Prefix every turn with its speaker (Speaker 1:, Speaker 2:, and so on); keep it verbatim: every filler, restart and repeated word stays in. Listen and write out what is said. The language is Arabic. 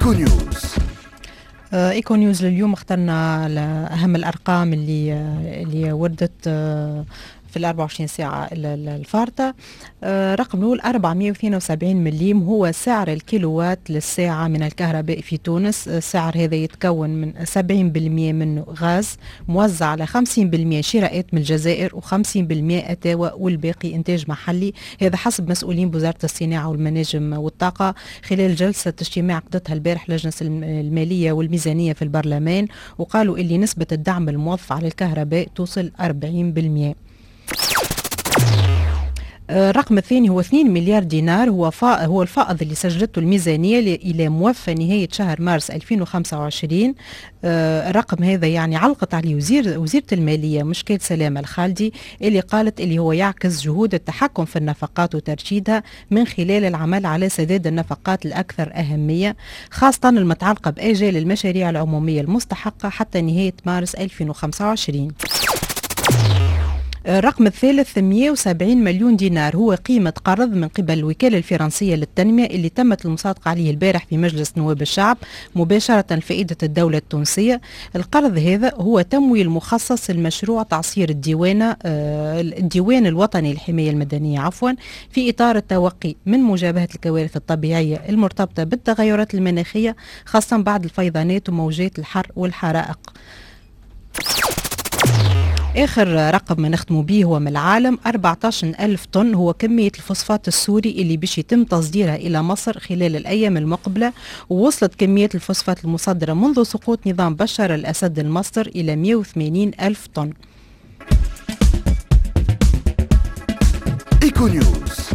Speaker 1: ايكو نيوز.
Speaker 2: ايكو نيوز لليوم اخترنا اهم الارقام اللي اللي وردت في ال أربعة وعشرين ساعة الفارطة. رقم الأول أربعمئة واثنين وسبعين مليم هو سعر الكيلووات للساعة من الكهرباء في تونس. السعر هذا يتكون من سبعين بالمئة منه غاز موزع على خمسين بالمئة شراءات من الجزائر وخمسين بالمئة أتاوى والباقي إنتاج محلي. هذا حسب مسؤولين بوزارة الصناعة والمناجم والطاقة خلال جلسة اجتماع قضتها البارح لجنة المالية والميزانية في البرلمان، وقالوا اللي نسبة الدعم الموظف على الكهرباء توصل أربعين بالمئة. الرقم الثاني هو اثنين مليار دينار هو هو الفائض اللي سجلته الميزانية إلى موفى نهاية شهر مارس ألفين وخمسة وعشرين. الرقم هذا يعني علقت عليه وزير وزيرة المالية مشكل سلامة الخالدي اللي قالت اللي هو يعكس جهود التحكم في النفقات وترشيدها من خلال العمل على سداد النفقات الأكثر أهمية، خاصة المتعلقة بآجال المشاريع العمومية المستحقة حتى نهاية مارس ألفين وخمسة وعشرين. الرقم الثالث مئة وسبعين مليون دينار هو قيمة قرض من قبل الوكالة الفرنسية للتنمية اللي تمت المصادقة عليه البارح في مجلس نواب الشعب مباشرة لفائدة الدولة التونسية. القرض هذا هو تمويل مخصص لمشروع تعصير الديوانة آه الديوان الوطني للحماية المدنية عفوا في إطار التوقي من مجابهة الكوارث الطبيعية المرتبطة بالتغيرات المناخية خاصة بعد الفيضانات وموجات الحر والحرائق. آخر رقم ما نختموا به هو من العالم أربعة عشر ألف طن هو كمية الفوسفات السوري اللي باش يتم تصديرها إلى مصر خلال الأيام المقبلة، ووصلت كمية الفوسفات المصدرة منذ سقوط نظام بشار الأسد المصدر إلى مئة وثمانين ألف طن.
Speaker 1: ايكو نيوز.